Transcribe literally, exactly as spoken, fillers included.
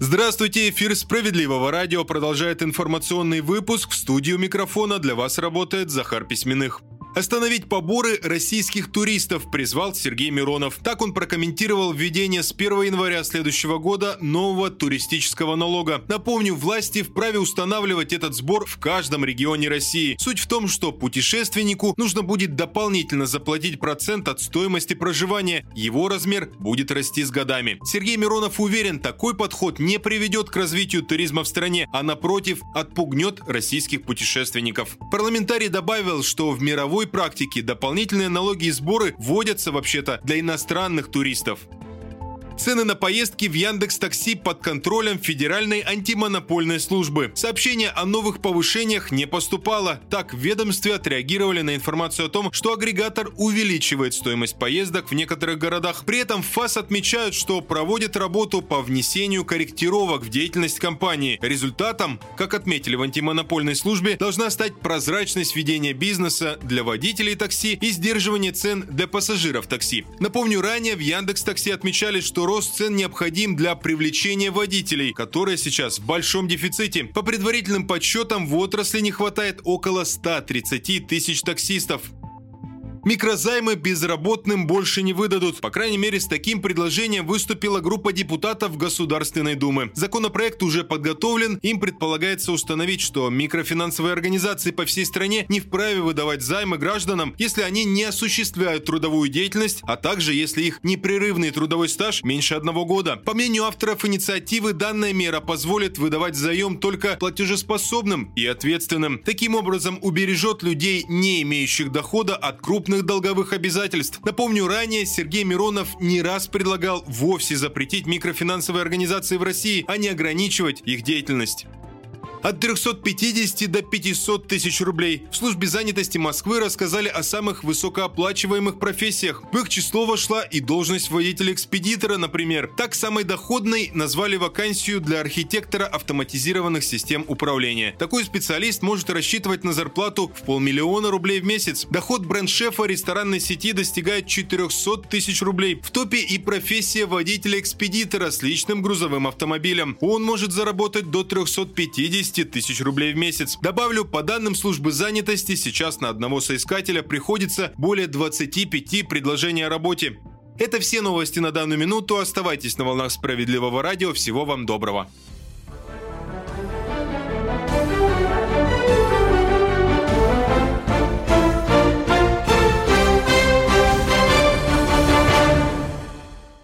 Здравствуйте, эфир «Справедливого радио» продолжает информационный выпуск. В студию микрофона для вас работает Захар Письменных. Остановить поборы российских туристов призвал Сергей Миронов. Так он прокомментировал введение с первого января следующего года нового туристического налога. Напомню, власти вправе устанавливать этот сбор в каждом регионе России. Суть в том, что путешественнику нужно будет дополнительно заплатить процент от стоимости проживания. Его размер будет расти с годами. Сергей Миронов уверен, такой подход не приведет к развитию туризма в стране, а напротив, отпугнет российских путешественников. Парламентарий добавил, что в мировой практике дополнительные налоги и сборы вводятся вообще-то для иностранных туристов. Цены на поездки в Яндекс.Такси под контролем Федеральной антимонопольной службы. Сообщение о новых повышениях не поступало. Так, в ведомстве отреагировали на информацию о том, что агрегатор увеличивает стоимость поездок в некоторых городах. При этом в ФАС отмечают, что проводит работу по внесению корректировок в деятельность компании. Результатом, как отметили в антимонопольной службе, должна стать прозрачность ведения бизнеса для водителей такси и сдерживание цен для пассажиров такси. Напомню, ранее в Яндекс.Такси отмечали, что рост цен необходим для привлечения водителей, которые сейчас в большом дефиците. По предварительным подсчетам, в отрасли не хватает около ста тридцати тысяч таксистов. Микрозаймы безработным больше не выдадут. По крайней мере, с таким предложением выступила группа депутатов Государственной Думы. Законопроект уже подготовлен. Им предполагается установить, что микрофинансовые организации по всей стране не вправе выдавать займы гражданам, если они не осуществляют трудовую деятельность, а также если их непрерывный трудовой стаж меньше одного года. По мнению авторов инициативы, данная мера позволит выдавать заем только платежеспособным и ответственным. Таким образом, убережет людей, не имеющих дохода от крупных долговых обязательств. Напомню, ранее Сергей Миронов не раз предлагал вовсе запретить микрофинансовые организации в России, а не ограничивать их деятельность. От трёхсот пятидесяти до пятисот тысяч рублей. В службе занятости Москвы рассказали о самых высокооплачиваемых профессиях. В их число вошла и должность водителя-экспедитора, например. Так, самой доходной назвали вакансию для архитектора автоматизированных систем управления. Такой специалист может рассчитывать на зарплату в полмиллиона рублей в месяц. Доход бренд-шефа ресторанной сети достигает четырёхсот тысяч рублей. В топе и профессия водителя-экспедитора с личным грузовым автомобилем. Он может заработать до трёхсот пятидесяти тысяч рублей в месяц. Добавлю, по данным службы занятости, сейчас на одного соискателя приходится более двадцати пяти предложений о работе. Это все новости на данную минуту. Оставайтесь на волнах Справедливого радио. Всего вам доброго.